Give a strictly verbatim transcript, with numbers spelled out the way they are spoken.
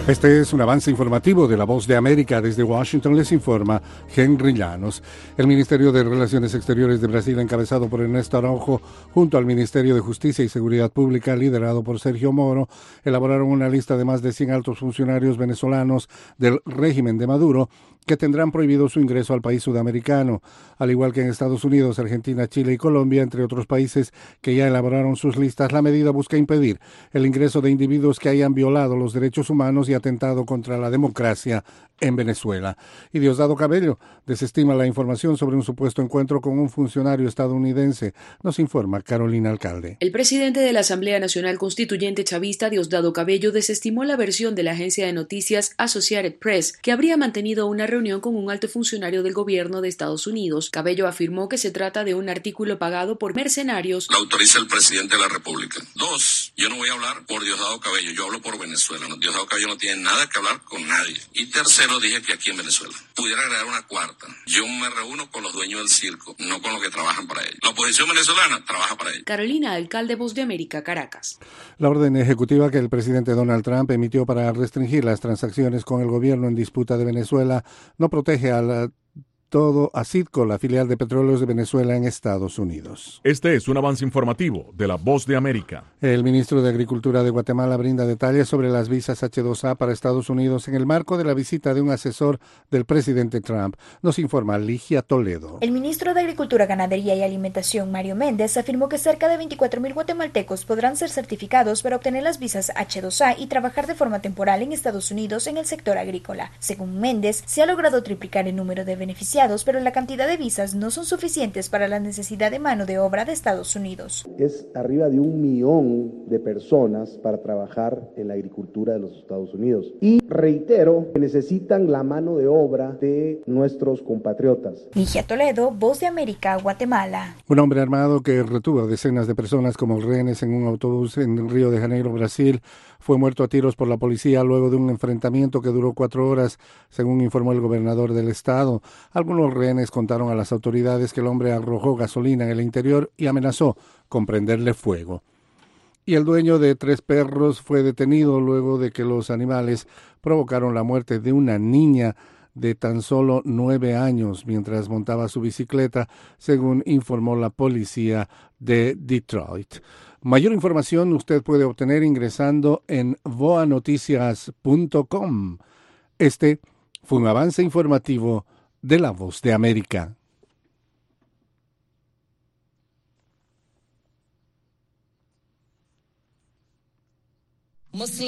Este es un avance informativo de La Voz de América. Desde Washington les informa Henry Llanos. El Ministerio de Relaciones Exteriores de Brasil, encabezado por Ernesto Araujo, junto al Ministerio de Justicia y Seguridad Pública, liderado por Sergio Moro, elaboraron una lista de más de cien altos funcionarios venezolanos del régimen de Maduro que tendrán prohibido su ingreso al país sudamericano, al igual que en Estados Unidos, Argentina, Chile y Colombia, entre otros países que ya elaboraron sus listas. La medida busca impedir el ingreso de individuos que hayan violado los derechos humanos y atentado contra la democracia en Venezuela. Y Diosdado Cabello desestima la información sobre un supuesto encuentro con un funcionario estadounidense. Nos informa Carolina Alcalde. El presidente de la Asamblea Nacional Constituyente chavista, Diosdado Cabello, desestimó la versión de la agencia de noticias Associated Press, que habría mantenido una reunión con un alto funcionario del gobierno de Estados Unidos. Cabello afirmó que se trata de un artículo pagado por mercenarios. Lo autoriza el presidente de la República. Dos, yo no voy a hablar por Diosdado Cabello, yo hablo por Venezuela. Diosdado Cabello no tiene nada que hablar con nadie. Y tercero, dije que aquí en Venezuela. Pudiera agregar una cuarta. Yo me reúno con los dueños del circo, no con los que trabajan para ellos. La oposición venezolana trabaja para ellos. Carolina Alcalde, Voz de América, Caracas. La orden ejecutiva que el presidente Donald Trump emitió para restringir las transacciones con el gobierno en disputa de Venezuela no protege a la todo a Citgo, la filial de Petróleos de Venezuela en Estados Unidos. Este es un avance informativo de La Voz de América. El ministro de Agricultura de Guatemala brinda detalles sobre las visas hache dos a para Estados Unidos en el marco de la visita de un asesor del presidente Trump. Nos informa Ligia Toledo. El ministro de Agricultura, Ganadería y Alimentación, Mario Méndez, afirmó que cerca de veinticuatro mil guatemaltecos podrán ser certificados para obtener las visas hache dos a y trabajar de forma temporal en Estados Unidos en el sector agrícola. Según Méndez, se ha logrado triplicar el número de beneficiados, pero la cantidad de visas no son suficientes para la necesidad de mano de obra de Estados Unidos. Es arriba de un millón de personas para trabajar en la agricultura de los Estados Unidos. Y reitero que necesitan la mano de obra de nuestros compatriotas. Ligia Toledo, Voz de América, Guatemala. Un hombre armado que retuvo a decenas de personas como rehenes en un autobús en Río de Janeiro, Brasil, fue muerto a tiros por la policía luego de un enfrentamiento que duró cuatro horas, según informó el gobernador del estado. Algunos rehenes contaron a las autoridades que el hombre arrojó gasolina en el interior y amenazó con prenderle fuego. Y el dueño de tres perros fue detenido luego de que los animales provocaron la muerte de una niña de tan solo nueve años mientras montaba su bicicleta, según informó la policía de Detroit. Mayor información usted puede obtener ingresando en voa noticias punto com. Este fue un avance informativo de La Voz de América.